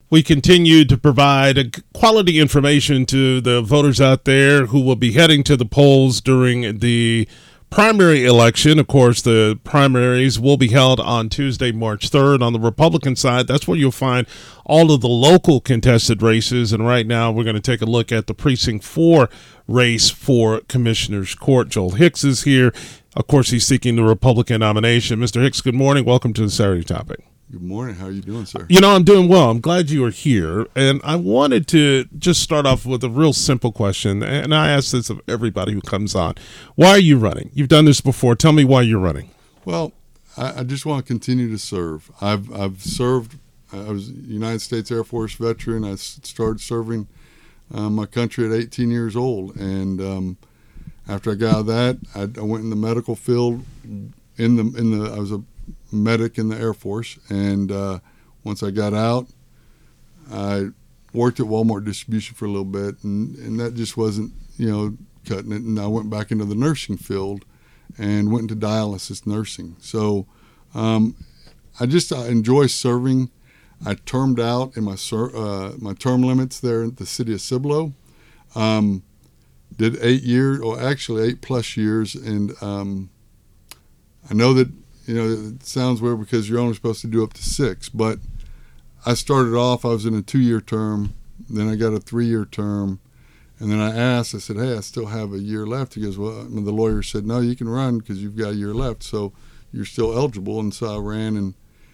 We continue to provide quality information to the voters out there who will be heading to the polls during the primary election. Of course, the primaries will be held on Tuesday, March 3rd. On the Republican side, that's where you'll find all of the local contested races. And right now, we're going to take a look at the Precinct 4 race for Commissioner's Court. Joel Hicks is here. Of course, he's seeking the Republican nomination. Mr. Hicks, good morning. Welcome to the Saturday Topic. Good morning. How are you doing, sir? You know, I'm doing well. I'm glad you are here. And I wanted to just start off with a real simple question. And I ask this of everybody who comes on. Why are you running? You've done this before. Tell me why you're running. Well, I just want to continue to serve. I've served. I was a United States Air Force veteran. I started serving my country at 18 years old. And after I got out of that, I went in the medical field. I was a medic in the Air Force, and once I got out, I worked at Walmart distribution for a little bit, and that just wasn't, cutting it. And I went back into the nursing field and went into dialysis nursing. So I enjoy serving. I termed out in my term limits there at the city of Cibolo. Did 8 years, or actually 8+ years, and I know that it sounds weird because you're only supposed to do up to 6, but I started off, I was in a 2-year term, then I got a 3-year term, and then I said, hey, I still have a year left. He goes, well, the lawyer said, no, you can run because you've got a year left, so you're still eligible. And so I ran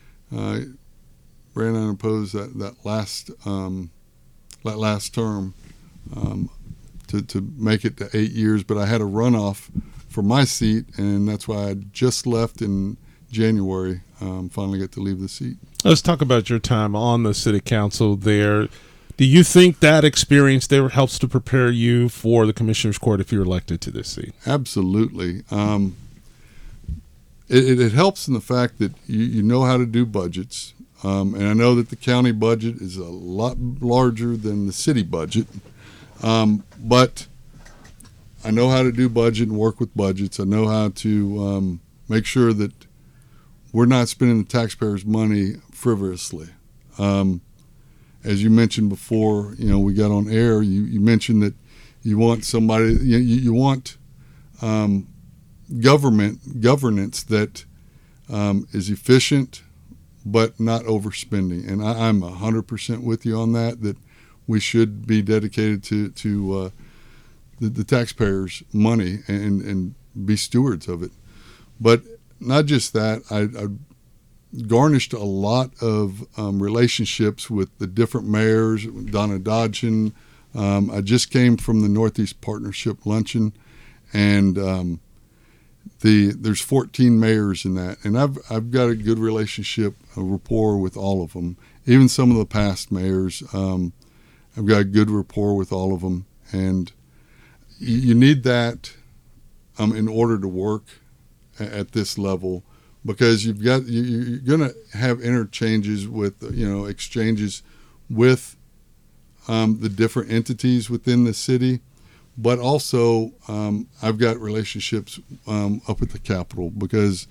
unopposed that last term to make it to 8 years, but I had a runoff for my seat, and that's why I just left in January, finally get to leave the seat. Let's talk about your time on the city council there. Do you think that experience there helps to prepare you for the Commissioner's Court if you're elected to this seat? Absolutely. It helps in the fact that you know how to do budgets, and I know that the county budget is a lot larger than the city budget, but I know how to do budget and work with budgets. I know how to make sure that we're not spending the taxpayers' money frivolously. As you mentioned before, we got on air, you mentioned that you want somebody, you want governance that is efficient but not overspending. And I'm 100% with you on that we should be dedicated to the taxpayers' money and be stewards of it. But not just that, I garnished a lot of relationships with the different mayors, Donna Dodgen. I just came from the Northeast Partnership Luncheon, and there's 14 mayors in that, and I've got a good relationship, a rapport with all of them. Even some of the past mayors, I've got a good rapport with all of them, and you need that in order to work at this level, because you're going to have interchanges with, exchanges with the different entities within the city, but also I've got relationships up at the Capitol, because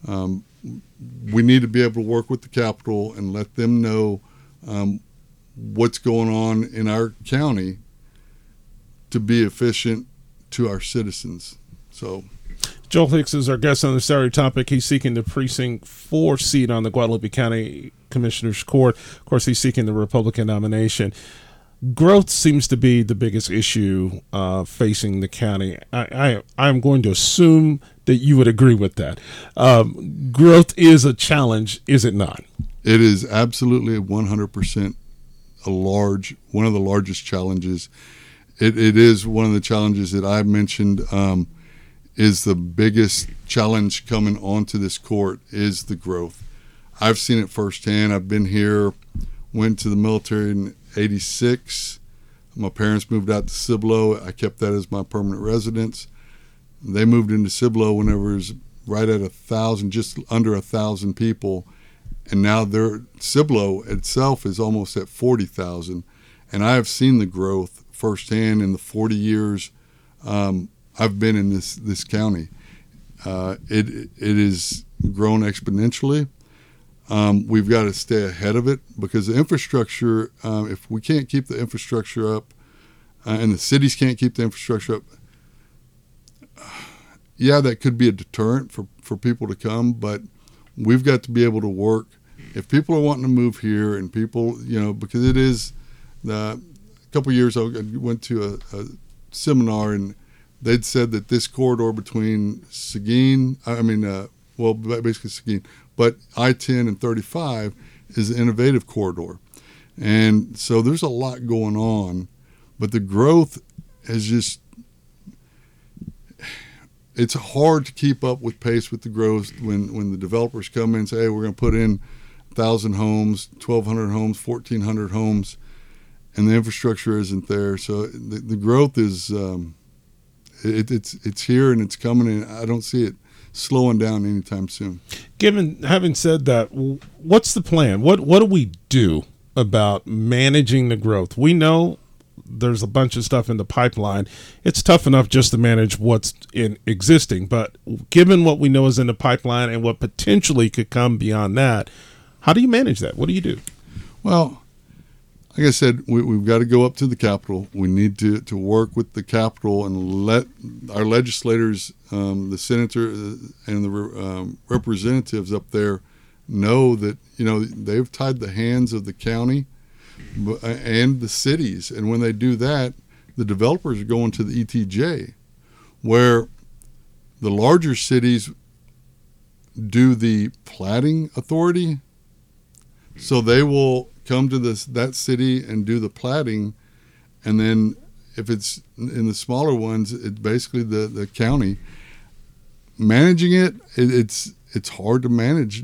we need to be able to work with the Capitol and let them know what's going on in our county to be efficient to our citizens. So Joel Hicks is our guest on the Saturday Topic. He's seeking the Precinct 4 seat on the Guadalupe County Commissioner's Court. Of course, he's seeking the Republican nomination. Growth seems to be the biggest issue facing the county. I'm going to assume that you would agree with that. Growth is a challenge, is it not? It is absolutely 100% one of the largest challenges. It is one of the challenges that I mentioned. Is the biggest challenge coming onto this court is the growth. I've seen it firsthand. I've been here, went to the military in 86. My parents moved out to Cibolo. I kept that as my permanent residence. They moved into Cibolo whenever it was right at 1,000, just under 1,000 people. And now Cibolo itself is almost at 40,000. And I have seen the growth firsthand in the 40 years I've been in this county. It has grown exponentially. we've got to stay ahead of it, because the infrastructure, if we can't keep the infrastructure up, and the cities can't keep the infrastructure up, that could be a deterrent for people to come, but we've got to be able to work. If people are wanting to move here, and people, because it is, a couple of years ago, I went to a seminar, and they'd said that this corridor between Seguin, basically Seguin, but I-10 and 35 is an innovative corridor. And so there's a lot going on, but the growth is just, it's hard to keep up with pace with the growth when the developers come in and say, hey, we're going to put in 1,000 homes, 1,200 homes, 1,400 homes, and the infrastructure isn't there. So the growth is, it's here and it's coming, and I don't see it slowing down anytime soon. Having said that, what's the plan? What do we do about managing the growth? We know there's a bunch of stuff in the pipeline. It's tough enough just to manage what's in existing, but given what we know is in the pipeline and what potentially could come beyond that, how do you manage that? What do you do? Well, like I said, we've got to go up to the Capitol. We need to work with the Capitol and let our legislators, the senator and the representatives up there, know that they've tied the hands of the county and the cities, and when they do that, the developers are going to the ETJ, where the larger cities do the platting authority. So they will come to that city and do the platting, and then if it's in the smaller ones, it's basically the county managing it. It's hard to manage.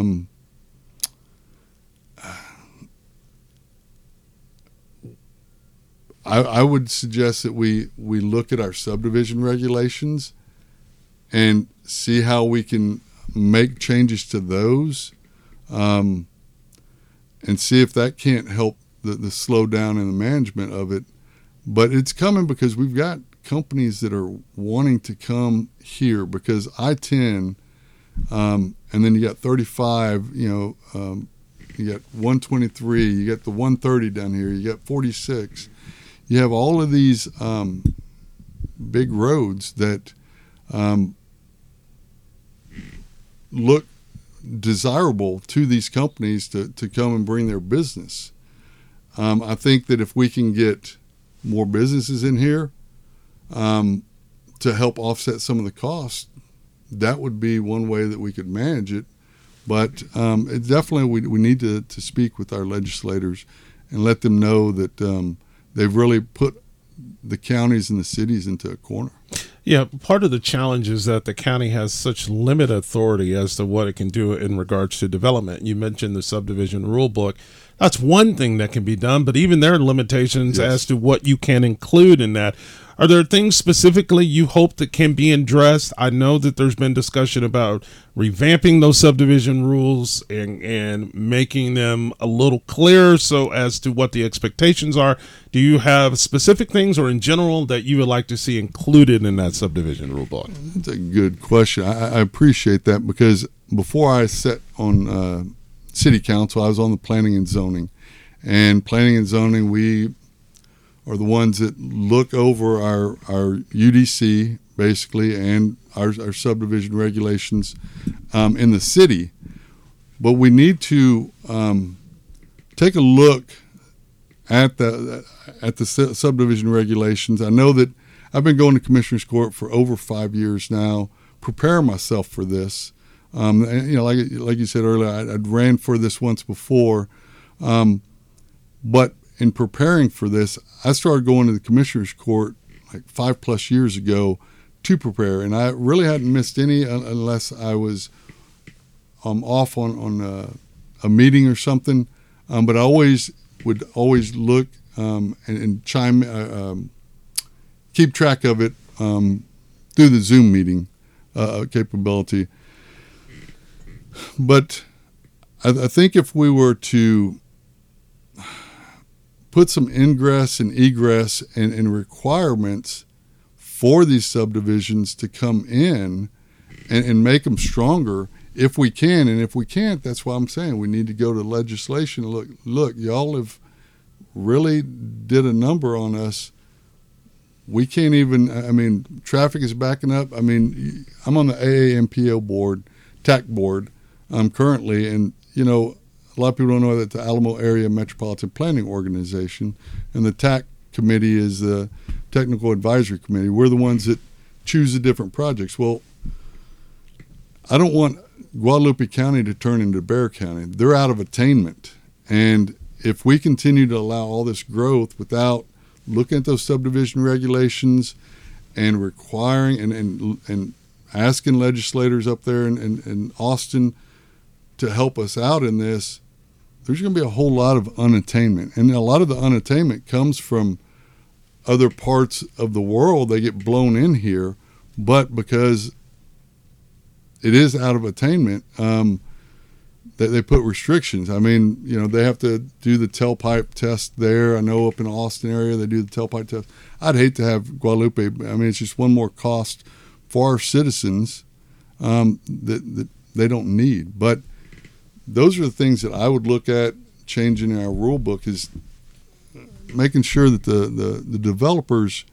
I would suggest that we look at our subdivision regulations and see how we can make changes to those, and see if that can't help the slowdown in the management of it. But it's coming, because we've got companies that are wanting to come here, because I-10, and then you got 35, you got 123, you got the 130 down here, you got 46. You have all of these big roads that look desirable to these companies to come and bring their business. I think that if we can get more businesses in here to help offset some of the costs, that would be one way that we could manage it. But it definitely, we need to speak with our legislators and let them know that they've really put the counties and the cities into a corner. Yeah, part of the challenge is that the county has such limited authority as to what it can do in regards to development. You mentioned the subdivision rule book. That's one thing that can be done, but even there are limitations as to what you can include in that. Are there things specifically you hope that can be addressed? I know that there's been discussion about revamping those subdivision rules and making them a little clearer so as to what the expectations are. Do you have specific things, or in general, that you would like to see included in that subdivision rule book? That's a good question. I appreciate that, because before I sat on city council, I was on the planning and zoning. And planning and zoning, we are the ones that look over our UDC, basically, and our subdivision regulations in the city. But we need to take a look at the subdivision regulations. I know that I've been going to Commissioner's Court for over 5 years now, preparing myself for this. Like you said earlier, I'd ran for this once before, but in preparing for this, I started going to the Commissioner's Court like 5+ years ago to prepare, and I really hadn't missed any unless I was off on a meeting or something. But I would always look and keep track of it through the Zoom meeting capability. But I think if we were to put some ingress and egress and requirements for these subdivisions to come in and make them stronger, if we can, and if we can't, that's why I'm saying we need to go to legislation. Look, y'all have really did a number on us. We can't even, I mean, traffic is backing up. I mean, I'm on the AAMPO board, TAC board, currently, and, you know, a lot of people don't know that the Alamo Area Metropolitan Planning Organization, and the TAC committee is the Technical Advisory Committee. We're the ones that choose the different projects. Well, I don't want Guadalupe County to turn into Bexar County. They're out of attainment. And if we continue to allow all this growth without looking at those subdivision regulations and requiring and asking legislators up there in Austin to help us out in this, there's going to be a whole lot of unattainment. And a lot of the unattainment comes from other parts of the world. They get blown in here, but because it is out of attainment, that they put restrictions. I mean, you know, they have to do the tailpipe test there. I know up in the Austin area they do the tailpipe test. I'd hate to have Guadalupe. I mean, it's just one more cost for our citizens that they don't need. But those are the things that I would look at changing our rule book, is making sure that the developers,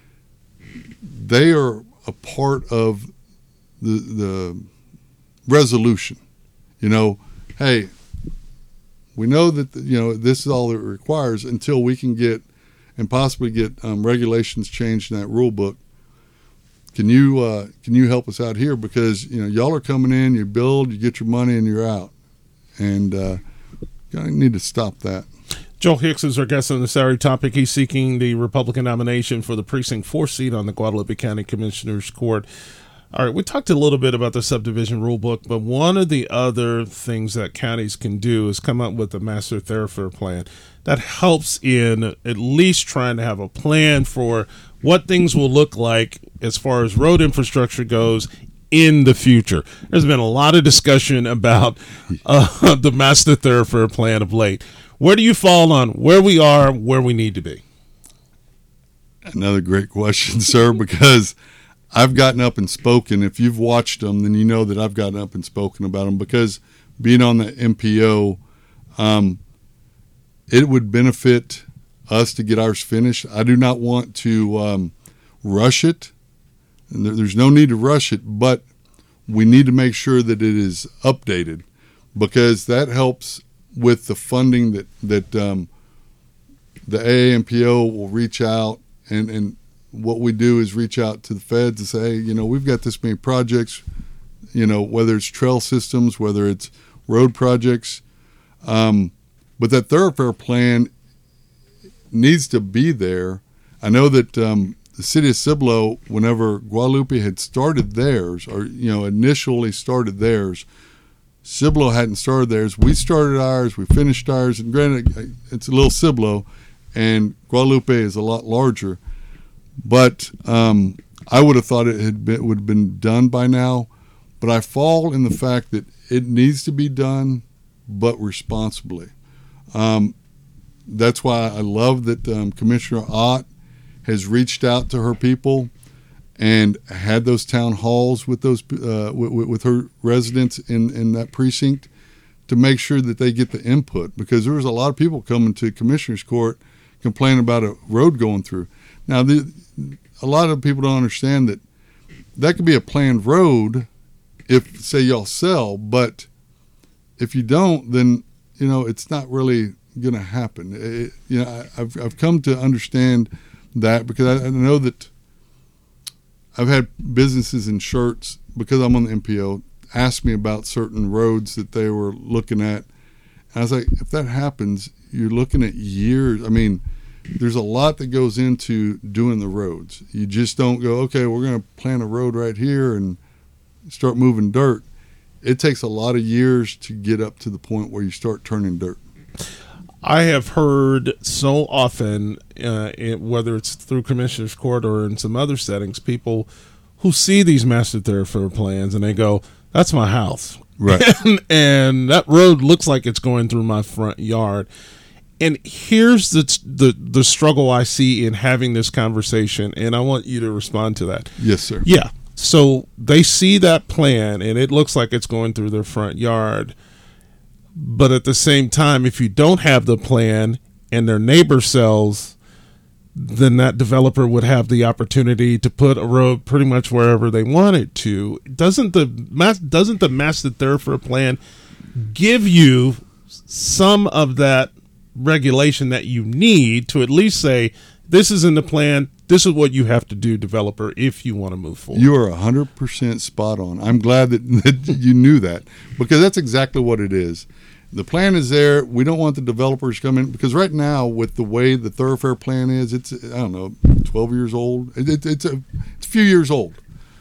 they are a part of the resolution. You know, hey, we know that, you know, this is all it requires until we can get and possibly get regulations changed in that rule book. Can you help us out here? Because, you know, y'all are coming in, you build, you get your money, and you're out. And I need to stop that. Joel Hicks is our guest on the Saturday Topic. He's seeking the Republican nomination for the Precinct 4 seat on the Guadalupe County Commissioners Court. All right, we talked a little bit about the subdivision rule book, but one of the other things that counties can do is come up with a master thoroughfare plan that helps in at least trying to have a plan for what things will look like as far as road infrastructure goes in the future. There's been a lot of discussion about the master thoroughfare plan of late. Where do you fall on where we are, where we need to be? Another great question, sir, because I've gotten up and spoken. If you've watched them, then you know that I've gotten up and spoken about them, because being on the MPO, it would benefit us to get ours finished. I do not want to rush it. And there's no need to rush it, but we need to make sure that it is updated, because that helps with the funding that the AAMPO will reach out, and what we do is reach out to the feds and say, hey, you know, we've got this many projects, you know, whether it's trail systems, whether it's road projects, but that thoroughfare plan needs to be there. I know that the city of Cibolo, whenever Guadalupe had started theirs, or, you know, initially started theirs, Cibolo hadn't started theirs. We started ours, we finished ours, and granted, it's a little Cibolo, and Guadalupe is a lot larger. But I would have thought it would have been done by now. But I fall in the fact that it needs to be done, but responsibly. That's why I love that Commissioner Ott has reached out to her people and had those town halls with those with her residents in that precinct to make sure that they get the input, because there was a lot of people coming to Commissioners Court complaining about a road going through. Now, a lot of people don't understand that could be a planned road if, say, y'all sell, but if you don't, then, you know, it's not really going to happen. You know, I've come to understand that, because I know that I've had businesses in Schertz, because I'm on the MPO, ask me about certain roads that they were looking at. And I was like, if that happens, you're looking at years. I mean, there's a lot that goes into doing the roads. You just don't go, okay, we're going to plant a road right here and start moving dirt. It takes a lot of years to get up to the point where you start turning dirt. I have heard so often, whether it's through Commissioner's Court or in some other settings, people who see these master thoroughfare plans and they go, that's my house. Right. and that road looks like it's going through my front yard. And here's the struggle I see in having this conversation, and I want you to respond to that. Yes, sir. Yeah, So they see that plan and it looks like it's going through their front yard. But at the same time, if you don't have the plan and their neighbor sells, then that developer would have the opportunity to put a road pretty much wherever they wanted to. Doesn't the master thoroughfare plan give you some of that regulation that you need to at least say, this is in the plan, this is what you have to do, developer, if you want to move forward? You are 100% spot on. I'm glad that you knew that, because that's exactly what it is. The plan is there. We don't want the developers coming, because right now, with the way the thoroughfare plan is, it's, I don't know, 12 years old. It's a few years old.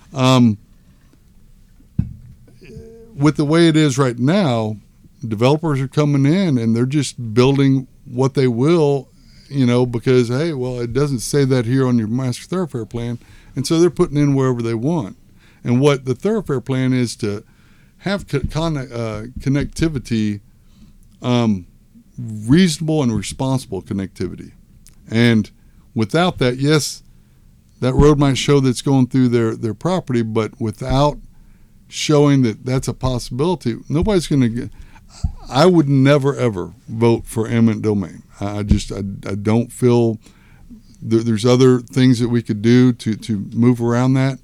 With the way it is right now, developers are coming in and they're just building what they will, because, hey, well, it doesn't say that here on your master thoroughfare plan. And so they're putting in wherever they want. And what the thoroughfare plan is to have connectivity, reasonable and responsible connectivity. And without that, yes, that road might show that it's going through their property, but without showing that that's a possibility, nobody's going to get. I would never, ever vote for eminent domain. I don't feel there's other things that we could do to move around that.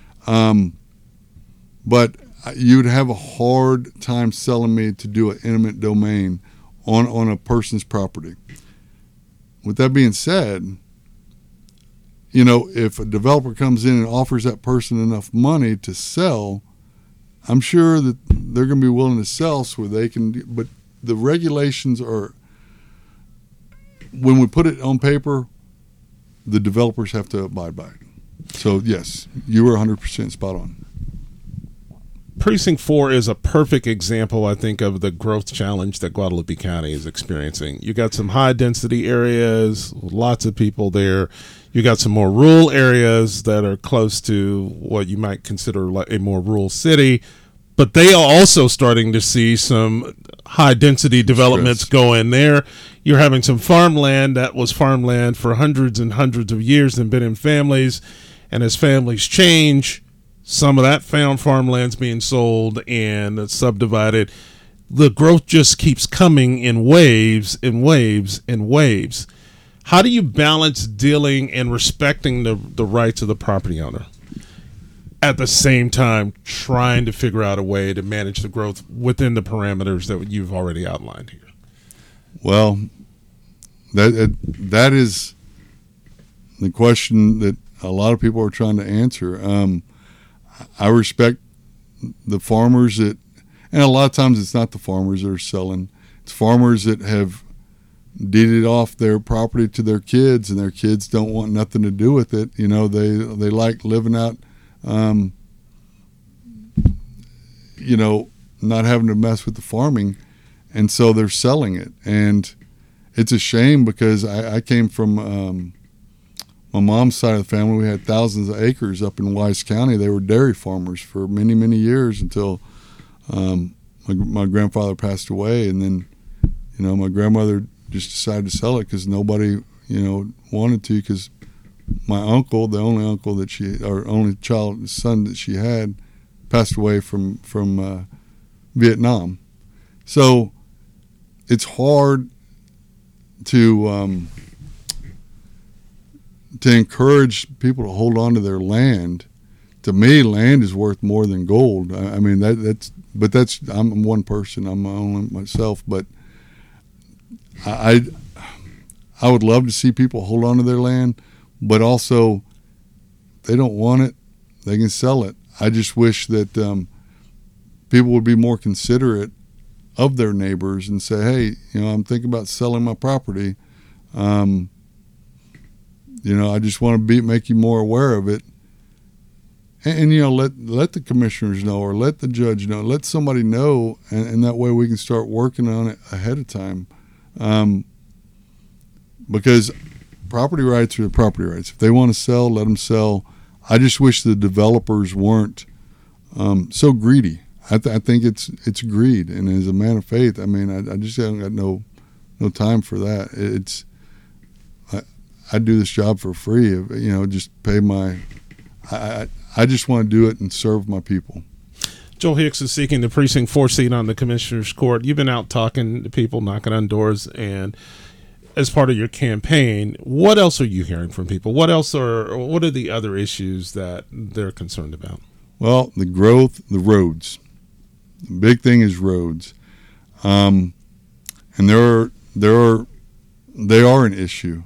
But you'd have a hard time selling me to do an eminent domain on a person's property. With that being said, if a developer comes in and offers that person enough money to sell, I'm sure that they're going to be willing to sell so they can. But the regulations are, when we put it on paper, the developers have to abide by it. So yes, you were 100% spot on. Precinct 4 is a perfect example, I think, of the growth challenge that Guadalupe County is experiencing. You got some high density areas, lots of people there. You got some more rural areas that are close to what you might consider like a more rural city, but they are also starting to see some high density developments go in there. You're having some farmland that was farmland for hundreds and hundreds of years and been in families, and as families change, some of that farmland's being sold and subdivided. The growth just keeps coming in waves and waves and waves. How do you balance dealing and respecting the rights of the property owner at the same time trying to figure out a way to manage the growth within the parameters that you've already outlined here? Well, that is the question that a lot of people are trying to answer. I respect the farmers and a lot of times it's not the farmers that are selling. It's farmers that have deeded off their property to their kids, and their kids don't want nothing to do with it. They like living out, not having to mess with the farming, and so they're selling it. And it's a shame, because I came from my mom's side of the family. We had thousands of acres up in Wise County. They were dairy farmers for many, many years until my grandfather passed away. And then, my grandmother just decided to sell it because nobody, wanted to, because my uncle, the only uncle that only son that she had, passed away from Vietnam. So it's hard to encourage people to hold on to their land. To me, land is worth more than gold. I mean, I'm one person. I'm only myself, but I would love to see people hold on to their land, but also if they don't want it, they can sell it. I just wish that people would be more considerate of their neighbors and say, hey, I'm thinking about selling my property. I just want to make you more aware of it. And let the commissioners know, or let the judge know, let somebody know, and that way we can start working on it ahead of time. Because property rights are property rights. If they want to sell, let them sell. I just wish the developers weren't so greedy. I think it's greed, and as a man of faith, I mean, I just haven't got no time for that. I do this job for free. Just pay my. I just want to do it and serve my people. Joel Hicks is seeking the Precinct 4 seat on the Commissioner's Court. You've been out talking to people, knocking on doors, and as part of your campaign, what else are you hearing from people? What are the other issues that they're concerned about? Well, the growth, the roads. The big thing is roads. And they are an issue.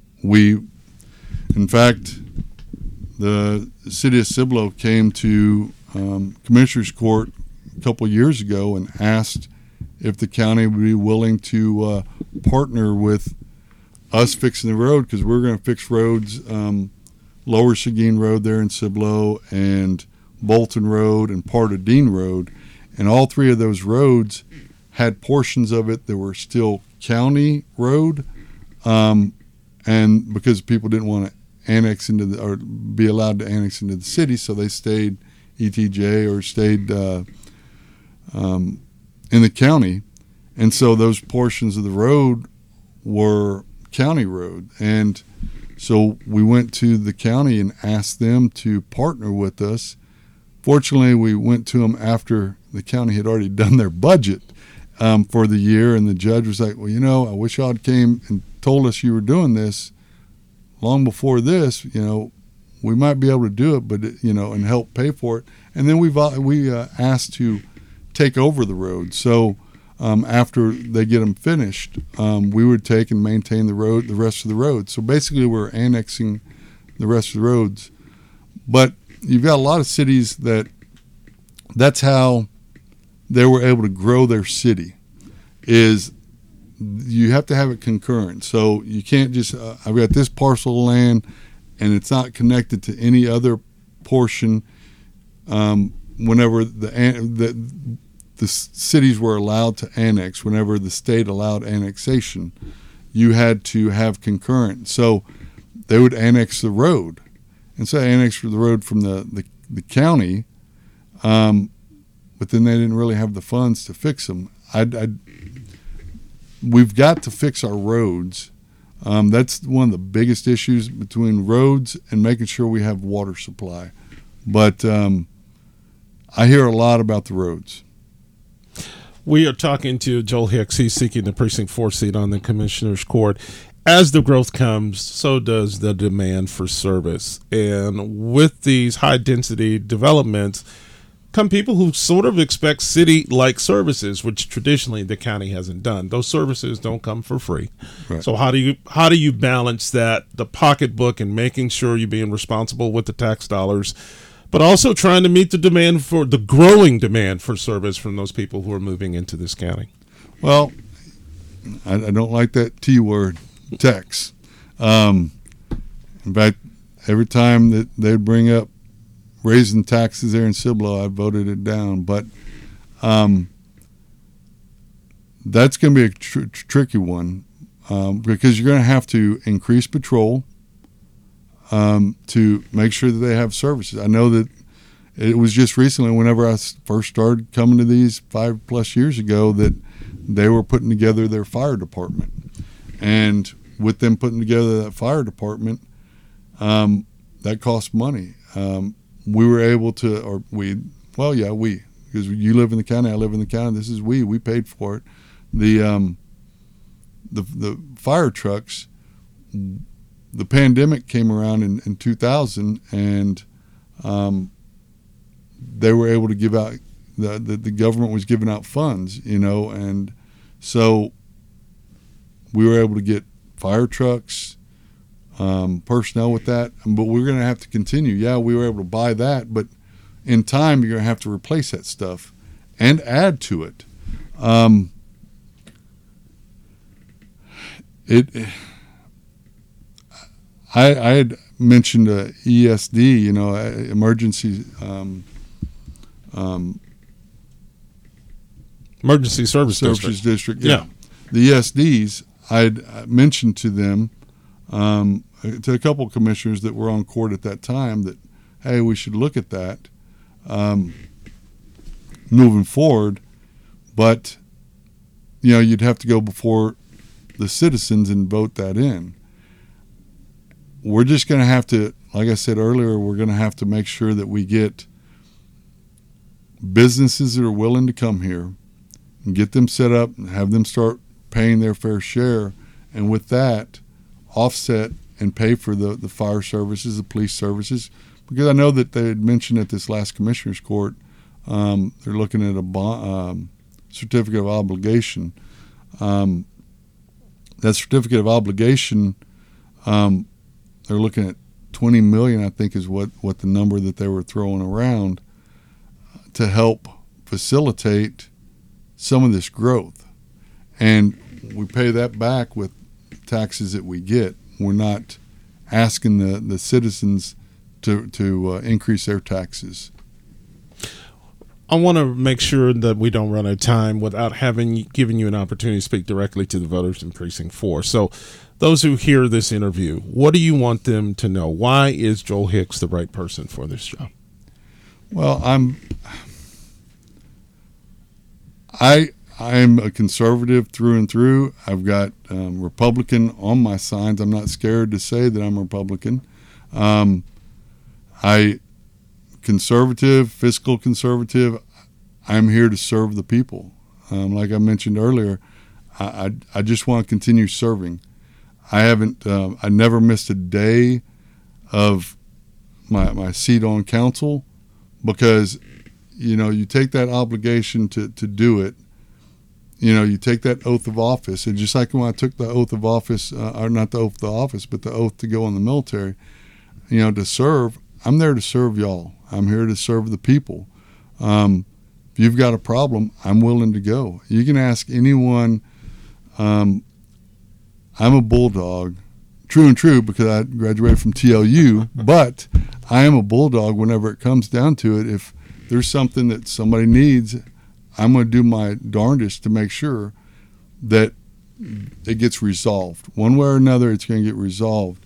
In fact, the city of Cibolo came to Commissioner's Court a couple of years ago and asked if the county would be willing to partner with us fixing the road, because we're going to fix roads, Lower Seguin Road there in Cibolo and Bolton Road and part of Dean Road. And all three of those roads had portions of it that were still county road, and because people didn't want to annex into or be allowed to annex into the city, so they stayed ETJ or stayed in the county. And so those portions of the road were county road. And so we went to the county and asked them to partner with us. Fortunately, we went to them after the county had already done their budget for the year, and the judge was like, well, I wish y'all came and told us you were doing this long before this. We might be able to do it, but and help pay for it. And then we asked to take over the road. So after they get them finished, we would take and maintain the rest of the road. So basically, we're annexing the rest of the roads. But you've got a lot of cities that's how they were able to grow their city, is you have to have it concurrent. So you can't just, I've got this parcel of land and it's not connected to any other portion. Whenever the cities were allowed to annex, whenever the state allowed annexation, you had to have concurrent. So they would annex the road. And so they annexed the road from the county, but then they didn't really have the funds to fix them. We've got to fix our roads. That's one of the biggest issues between roads and making sure we have water supply. But I hear a lot about the roads. We are talking to Joel Hicks. He's seeking the Precinct 4 seat on the Commissioner's Court. As the growth comes, so does the demand for service. And with these high-density developments come people who sort of expect city-like services, which traditionally the county hasn't done. Those services don't come for free. Right. So how do you balance that, the pocketbook, and making sure you're being responsible with the tax dollars, but also trying to meet the growing demand for service from those people who are moving into this county? Well, I don't like that T word, tax. In fact, every time that they bring up raising taxes there in Cibolo, I voted it down. But that's going to be a tricky one, because you're going to have to increase patrol to make sure that they have services. I know that it was just recently, whenever I first started coming to these 5+ years ago, that they were putting together their fire department. And with them putting together that fire department, that cost money. We were able to, because you live in the county, I live in the county. This is we paid for it. The fire trucks, the pandemic came around in 2000, and they were able to give out, the government was giving out funds, and so we were able to get fire trucks, personnel with that, but we're going to have to continue. Yeah, we were able to buy that, but in time you're going to have to replace that stuff and add to it. I had mentioned ESD, emergency emergency service district. Yeah. The ESDs, I'd mentioned to them, to a couple of commissioners that were on court at that time, that, hey, we should look at that moving forward. But, you'd have to go before the citizens and vote that in. We're just going to have to like I said earlier, we're going to have to make sure that we get businesses that are willing to come here and get them set up and have them start paying their fair share, and with that offset and pay for the fire services, the police services, because I know that they had mentioned at this last commissioner's court they're looking at a certificate of obligation. That certificate of obligation, they're looking at $20 million, I think, is what the number that they were throwing around to help facilitate some of this growth. And we pay that back with taxes that we get. We're not asking the citizens to increase their taxes. I want to make sure that we don't run out of time without giving you an opportunity to speak directly to the voters in Precinct 4. So those who hear this interview, what do you want them to know? Why is Joel Hicks the right person for this job? Well, I'm a conservative through and through. I've got Republican on my signs. I'm not scared to say that I'm a Republican. Conservative, fiscal conservative. I'm here to serve the people. Like I mentioned earlier, I just want to continue serving. I never missed a day of my seat on council, because you take that obligation to do it. You take that oath of office, and just like when I took the oath of office, or not the oath of office, but the oath to go in the military, to serve. I'm there to serve y'all. I'm here to serve the people. If you've got a problem, I'm willing to go. You can ask anyone. I'm a bulldog, true and true, because I graduated from TLU, but I am a bulldog whenever it comes down to it. If there's something that somebody needs, I'm going to do my darndest to make sure that it gets resolved. One way or another, it's going to get resolved.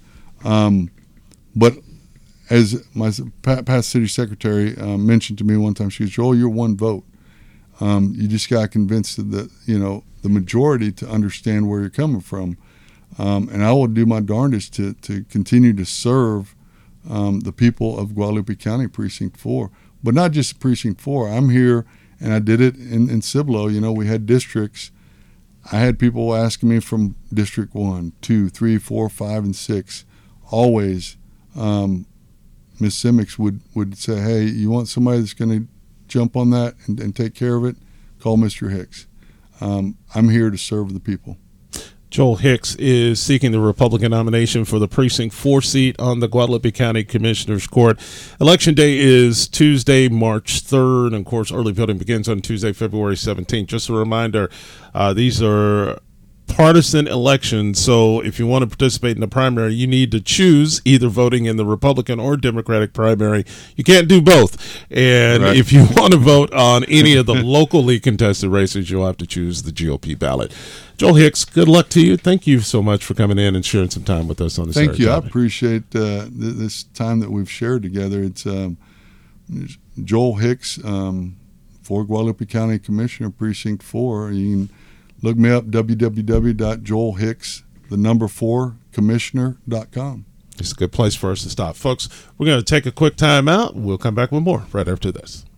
But as my past city secretary mentioned to me one time, she goes, "Joel, you're one vote. You just got to convince the majority to understand where you're coming from." And I will do my darndest to continue to serve the people of Guadalupe County Precinct 4. But not just Precinct 4. I'm here, and I did it in Cibolo. We had districts. I had people asking me from District 1, 2, 3, 4, 5, and 6. Always, Ms. Simmons would say, "Hey, you want somebody that's going to jump on that and take care of it? Call Mr. Hicks." I'm here to serve the people. Joel Hicks is seeking the Republican nomination for the Precinct 4 seat on the Guadalupe County Commissioner's Court. Election day is Tuesday, March 3rd, and of course, early voting begins on Tuesday, February 17th. Just a reminder, these are partisan elections, so if you want to participate in the primary, you need to choose either voting in the Republican or Democratic primary. You can't do both. And right. If you want to vote on any of the locally contested races, you'll have to choose the GOP ballot. Joel Hicks, good luck to you. Thank you so much for coming in and sharing some time with us on this. Thank you. Topic. I appreciate this time that we've shared together. It's Joel Hicks for Guadalupe County Commissioner, Precinct 4. You can look me up, www.joelhicks4commissioner.com. It's a good place for us to stop. Folks, we're going to take a quick time out. We'll come back with more right after this.